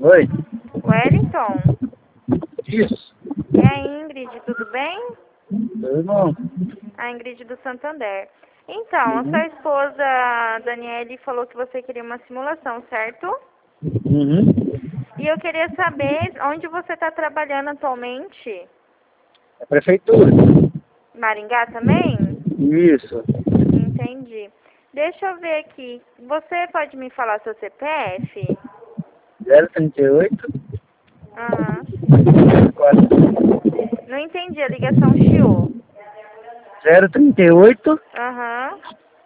Oi? Wellington, Isso. é a Ingrid, tudo bem? Eu não. A Ingrid do Santander. Então, a Uhum. sua esposa, Daniele, falou que você queria uma simulação, certo? Uhum. E eu queria saber onde você está trabalhando atualmente. É prefeitura. Maringá também? Isso. Entendi. Deixa eu ver aqui. Você pode me falar seu CPF? 038 Aham. 4. Não entendi, a ligação chiou. 038 Aham.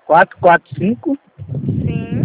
445 Sim.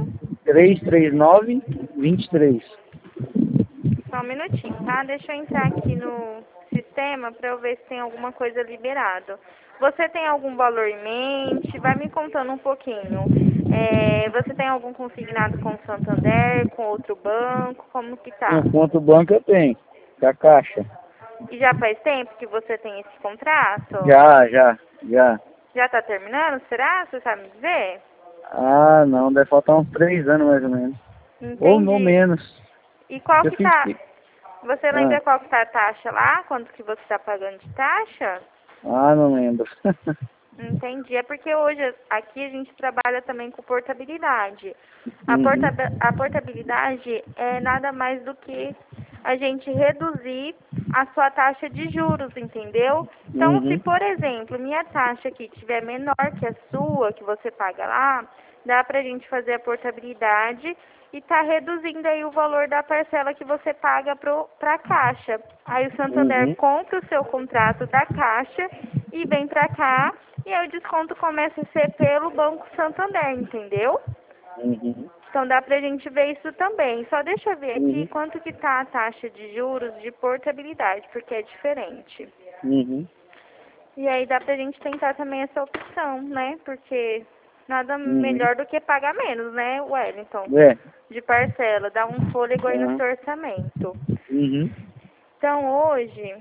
339 23. Só um minutinho, tá? Deixa eu entrar aqui no sistema para eu ver se tem alguma coisa liberado. Você tem algum valor em mente? Vai me contando um pouquinho. Você tem algum consignado com o Santander, com outro banco? Como que tá? Um ponto banco eu tenho. Da Caixa. E já faz tempo que você tem esse contrato? Já. Já tá terminando? Será? Você sabe me dizer? Ah, não. Deve faltar uns 3 anos mais ou menos. Ou não Entendi. menos. E qual Eu que fiz tá? que. Você Ah, lembra qual que tá a taxa lá? Quanto que você tá pagando de taxa? não lembro. Entendi. É porque hoje aqui a gente trabalha também com portabilidade. Uhum. A portabilidade é nada mais do que a gente reduzir a sua taxa de juros, entendeu? Então, se Uhum. por exemplo, minha taxa aqui tiver menor que a sua, que você paga lá, dá pra gente fazer a portabilidade e tá reduzindo aí o valor da parcela que você paga para a Caixa. Aí o Santander Uhum. compra o seu contrato da Caixa e vem para cá e aí o desconto começa a ser pelo Banco Santander, entendeu? Uhum. Então dá pra gente ver isso também. Só deixa eu ver aqui Uhum. quanto que tá a taxa de juros de portabilidade, porque é diferente. Uhum. E aí dá pra gente tentar também essa opção, né? Porque nada Uhum. melhor do que pagar menos, né, Wellington? É. De parcela, dá um fôlego aí no Aham. seu orçamento. Uhum. Então hoje,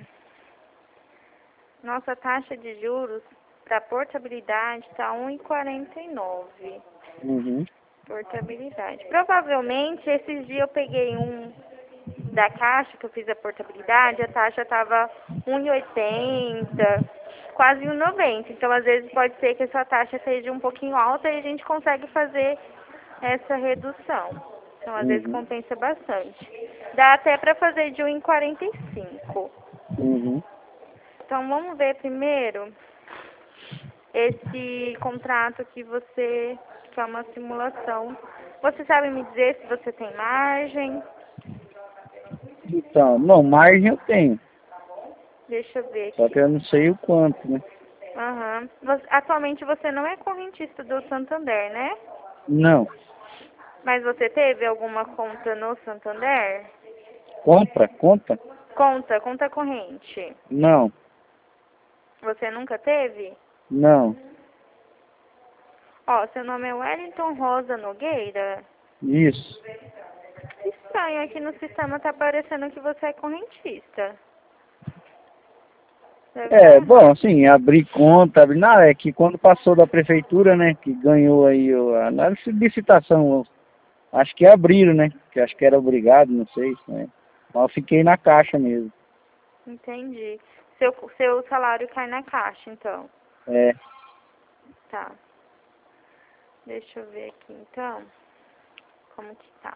nossa taxa de juros para portabilidade está 1,49. Uhum. Portabilidade. Provavelmente esses dias eu peguei um da Caixa, que eu fiz a portabilidade, a taxa estava 1,80, quase 1,90. Então, às vezes, pode ser que essa taxa seja um pouquinho alta e a gente consegue fazer essa redução. Então, às vezes, Uhum. compensa bastante. Dá até para fazer de 1,45. Uhum. Então, vamos ver primeiro esse contrato que é uma simulação. Você sabe me dizer se você tem margem? Então, não, margem eu tenho. Deixa eu ver Só que aqui. eu não sei o quanto, né? Aham. Atualmente você não é correntista do Santander, né? Não. Mas você teve alguma conta no Santander? Compra? Conta? Conta corrente. Não. Você nunca teve? Não. Ó, seu nome é Wellington Rosa Nogueira. Isso. Estranho, aqui no sistema tá aparecendo que você é correntista. Deve estar É, bom, errado. assim, abrir conta, não, é que quando passou da prefeitura, né, que ganhou aí a licitação, acho que abriram, né, que acho que era obrigado, não sei, né, mas eu fiquei na Caixa mesmo. Entendi. Seu salário cai na caixa, então. É. Tá. Deixa eu ver aqui, então. Como que tá?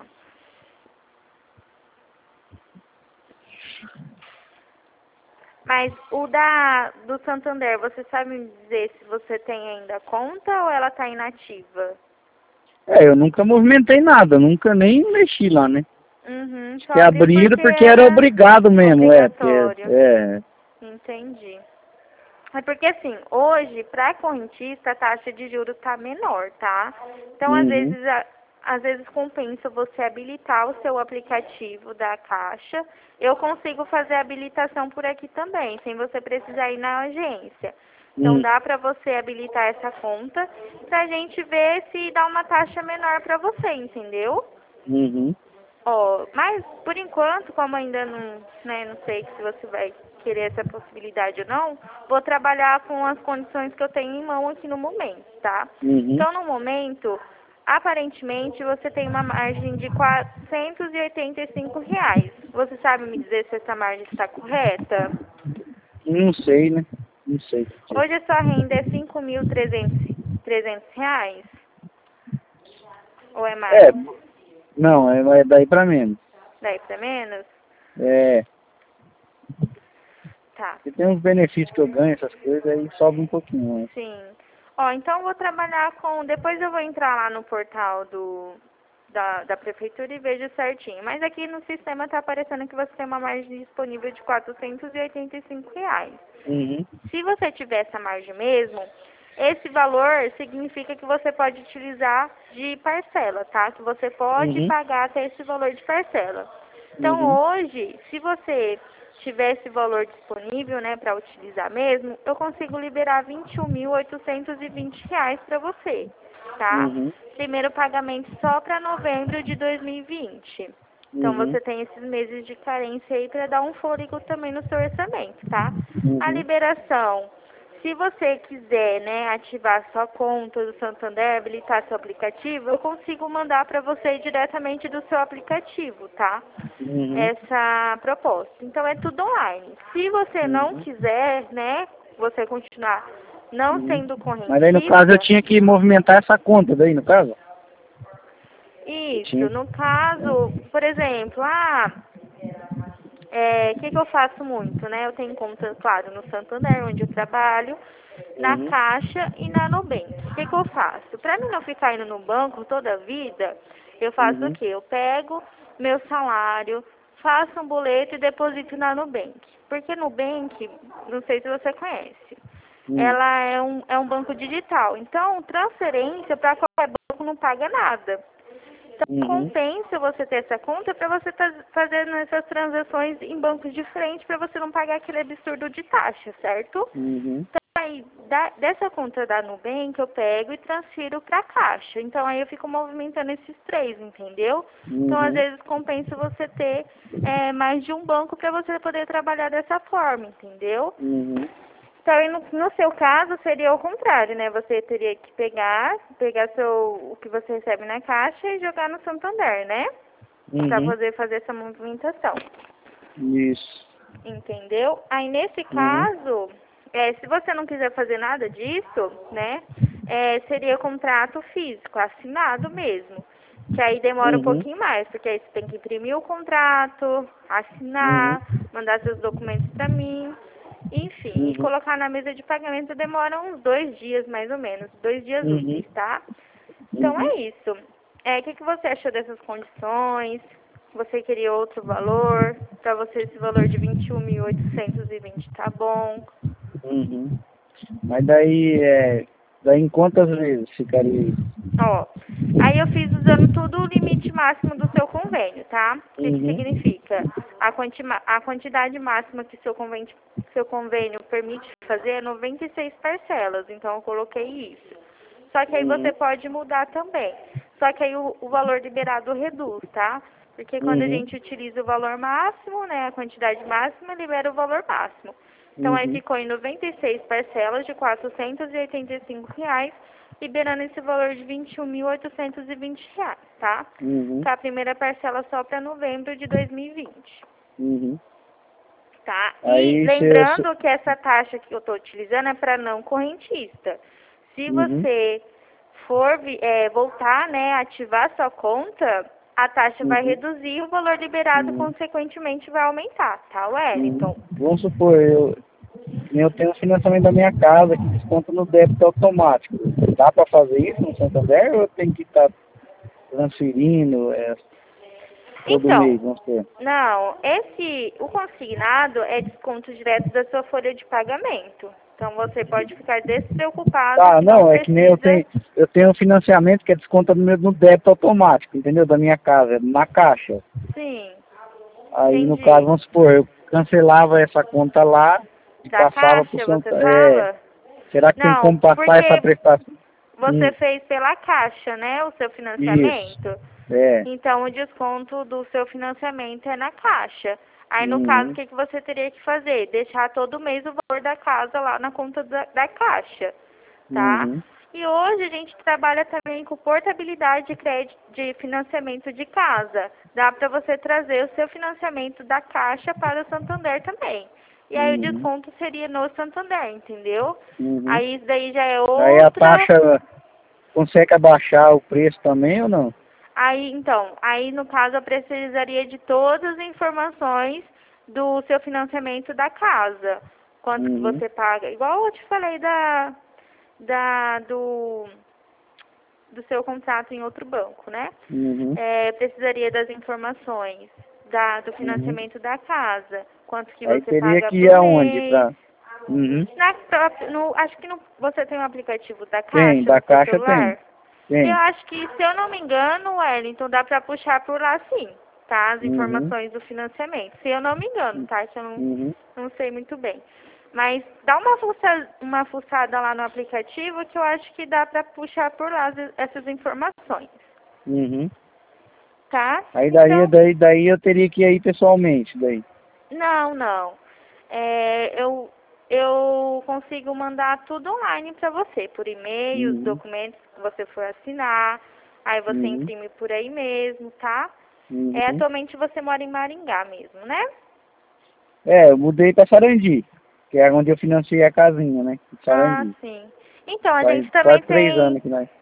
Mas o do Santander, você sabe me dizer se você tem ainda conta ou ela tá inativa? Eu nunca movimentei nada, nunca nem mexi lá, né. Uhum, Acho só que abri abriram porque porque era era obrigado mesmo, porque, obrigatório. é. Entendi. É porque assim, hoje, para correntista, a taxa de juros tá menor, tá? Então, Uhum. às vezes compensa você habilitar o seu aplicativo da Caixa. Eu consigo fazer a habilitação por aqui também, sem você precisar ir na agência. Então, Uhum. dá para você habilitar essa conta pra gente ver se dá uma taxa menor para você, entendeu? Uhum. Ó, mas por enquanto, como ainda não, né, não sei se você vai querer essa possibilidade ou não, vou trabalhar com as condições que eu tenho em mão aqui no momento, tá? Uhum. Então, no momento, aparentemente você tem uma margem de R$ 485. Você sabe me dizer se essa margem está correta? Não sei, né? Não sei. Hoje a sua renda é R$ 5.300? Ou é mais? É, não, é daí pra menos. Daí para menos? É, Tá. e tem uns benefícios que eu ganho, essas coisas, aí sobe um pouquinho, né? Sim. Ó, então eu vou trabalhar com... Depois eu vou entrar lá no portal da prefeitura e vejo certinho. Mas aqui no sistema está aparecendo que você tem uma margem disponível de R$ 485. Uhum. Se você tiver essa margem mesmo, esse valor significa que você pode utilizar de parcela, tá? Que você pode Uhum. pagar até esse valor de parcela. Então, Uhum. hoje, se você tiver esse valor disponível, né, para utilizar mesmo, eu consigo liberar R$ 21.820 para você, tá? Uhum. Primeiro pagamento só para novembro de 2020. Então, Uhum. você tem esses meses de carência aí para dar um fôlego também no seu orçamento, tá? A Uhum. liberação, se você quiser, né, ativar sua conta do Santander, habilitar seu aplicativo, eu consigo mandar para você diretamente do seu aplicativo, tá? Uhum. Essa proposta. Então, é tudo online. Se você não Uhum. quiser, né, você continuar não Uhum. sendo Mas aí no caso eu correntista, tinha que movimentar essa conta daí, no caso? Eu isso, tinha. no caso, por exemplo, o que eu faço muito, né? Eu tenho conta, claro, no Santander, onde eu trabalho, na Uhum. Caixa e na Nubank. O que eu faço? Para mim não ficar indo no banco toda a vida, eu faço o Uhum. quê? Eu pego meu salário, faço um boleto e deposito na Nubank. Porque Nubank, não sei se você conhece, Uhum. ela é um banco digital. Então, transferência para qualquer banco não paga nada. Então, Uhum. compensa você ter essa conta para você estar fazendo essas transações em bancos diferentes para você não pagar aquele absurdo de taxa, certo? Uhum. Então, aí, dessa conta da Nubank, eu pego e transfiro para a Caixa. Então, aí eu fico movimentando esses três, entendeu? Então, às Uhum. vezes, compensa você ter mais de um banco para você poder trabalhar dessa forma, entendeu? Uhum. Então, aí no seu caso, seria o contrário, né? Você teria que pegar o que você recebe na Caixa e jogar no Santander, né? Para Uhum. poder fazer essa movimentação. Isso. Entendeu? Aí, nesse Uhum. caso, se você não quiser fazer nada disso, né? Seria contrato físico, assinado mesmo. Que aí demora um Uhum. pouquinho mais, porque aí você tem que imprimir o contrato, Uhum. assinar, mandar seus documentos para mim, enfim, e Uhum. colocar na mesa de pagamento demora uns 2 dias, mais ou menos, 2 dias Uhum. úteis, tá? Então Uhum. é isso. O que você achou dessas condições? Você queria outro valor? Para você esse valor de 21.820 tá bom? Uhum. Mas daí em quantas vezes ficaria isso? Ó, aí eu fiz usando tudo o limite máximo do seu convênio, tá? O que Uhum. significa? A quantidade máxima que seu convênio permite fazer é 96 parcelas, então eu coloquei isso. Só que aí você Uhum. pode mudar também. Só que aí o valor liberado reduz, tá? Porque quando a Uhum. gente utiliza o valor máximo, né, a quantidade máxima, libera o valor máximo. Então aí Uhum. ficou em 96 parcelas de R$ 485, liberando esse valor de R$ 21.820, tá? Uhum. Com a primeira parcela só para novembro de 2020, Uhum. tá? E Aí você. lembrando que essa taxa que eu estou utilizando é para não correntista. Se Uhum. você for voltar, né, ativar sua conta, a taxa vai Uhum. reduzir e o valor liberado, Uhum. consequentemente, vai aumentar, tá, Uhum. Wellington? Vamos supor, eu tenho o financiamento da minha casa que desconta no débito automático. Dá para fazer isso no Santander ou eu tenho que estar transferindo todo Então, mês, vamos supor? não, o consignado é desconto direto da sua folha de pagamento. Então, você pode ficar despreocupado Tá, que não não, é que nem precisa. eu tenho um financiamento que é desconta no débito automático, entendeu? Da minha casa, na caixa. Sim, Aí no caso, entendi. vamos supor, eu cancelava essa conta lá e Da passava pro Caixa, você Santander. fala? Será que tem Não, como passar essa porque prestação? você Hum, fez pela Caixa, né, o seu isso. financiamento. É. Então, o desconto do seu financiamento é na Caixa. Aí, no caso, o Uhum. que você teria que fazer? Deixar todo mês o valor da casa lá na conta da Caixa, tá? Uhum. E hoje a gente trabalha também com portabilidade de crédito de financiamento de casa. Dá para você trazer o seu financiamento da Caixa para o Santander também. E aí o Uhum. desconto seria no Santander, entendeu? Uhum. Aí isso daí já é Aí a outra... taxa consegue abaixar o preço também ou não? Aí, então, aí no caso eu precisaria de todas as informações do seu financiamento da casa. Quanto que Uhum. você paga. Igual eu te falei do seu contrato em outro banco, né? Uhum. Precisaria das informações do Uhum. financiamento da casa. Quanto que Aí você teria paga que ir por aonde mês. pra... Uhum. Acho que você tem um aplicativo da Tem, Caixa da no seu Caixa tem. celular. Eu Tem. acho que, se eu não me engano, Wellington, dá para puxar por lá sim, tá? As Uhum. informações do financiamento. Se eu não me engano, tá? Que eu Uhum. não sei muito bem. Mas dá uma fuçada lá no aplicativo que eu acho que dá para puxar por lá essas informações, Uhum. tá? Aí Então, daí eu teria que ir aí pessoalmente, daí. não. Eu consigo mandar tudo online para você, por e-mail, os Uhum. documentos que você for assinar, aí você Uhum. imprime por aí mesmo, tá? Uhum. Atualmente você mora em Maringá mesmo, né? É, eu mudei pra Sarandi, que é onde eu financiei a casinha, né? Em Ah, Sarandi. sim. Então, a Faz gente também quase 3 anos tem, que nós.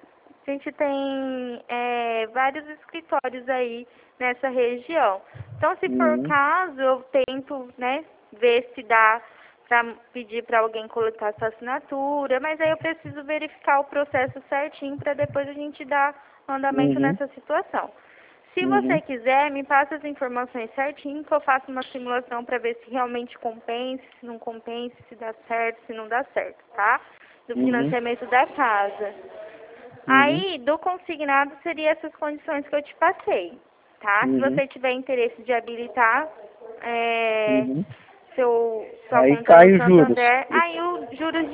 vários escritórios aí nessa região. Então, se for o Uhum. caso, eu tento, né, ver se dá para pedir para alguém colocar sua assinatura, mas aí eu preciso verificar o processo certinho para depois a gente dar andamento Uhum. nessa situação. Se você Uhum. quiser, me passa as informações certinho, que eu faço uma simulação para ver se realmente compensa, se não compensa, se dá certo, se não dá certo, tá? Do Uhum. financiamento da casa. Uhum. Aí, do consignado, seria essas condições que eu te passei, tá? Se Uhum. você tiver interesse de habilitar Uhum. sua Aí conta cai no os juros. Santander, aí os juros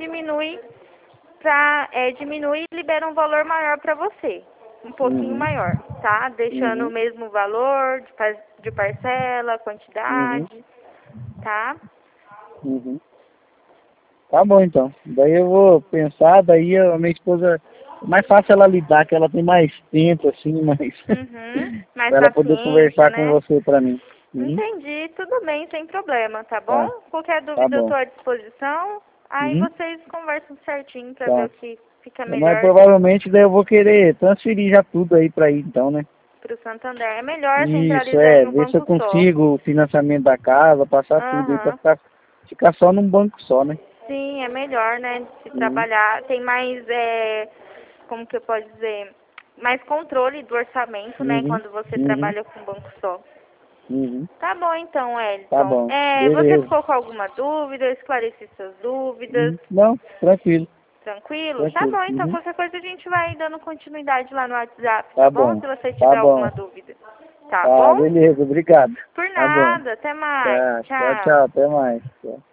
diminui e libera um valor maior para você, um pouquinho Uhum. maior, tá? Deixando o Uhum. mesmo valor de parcela, Uhum. quantidade, tá? Uhum. Tá bom, então. Daí eu vou pensar, daí a minha esposa... É mais fácil ela lidar, que ela tem mais tempo, assim, mais... Uhum. Mais pra ela poder paciência, conversar com né? você pra mim. Uhum. Entendi, tudo bem, sem problema, tá bom? Tá, Qualquer tá dúvida eu bom. estou à disposição. Aí Uhum. vocês conversam certinho para ver Tá. o que fica Mas melhor provavelmente daí eu vou querer transferir já tudo aí pra ir, então, né? para o Santander. É melhor Isso, centralizar em um ver se eu banco só. consigo o financiamento da casa, passar tudo aí pra Aham. ficar só num banco só, né? Sim, é melhor, né? Se Uhum. trabalhar. Tem mais, como que eu posso dizer? Mais controle do orçamento, né? Uhum. Quando você Uhum. trabalha com um banco só. Uhum. Tá bom então, Tá Elton. bom. Você Beleza. ficou com alguma dúvida? Eu esclareci suas dúvidas. Uhum. Não, tranquilo, Tranquilo? Tá tranquilo. bom, então Uhum. qualquer coisa a gente vai dando continuidade lá no WhatsApp, tá Tá bom? bom. Se você Tá tiver bom. alguma dúvida. Tá Tá, bom? beleza, obrigado. Por Tá bom. nada, até mais. Tá, tchau, Tchau. tchau, até mais. Tchau.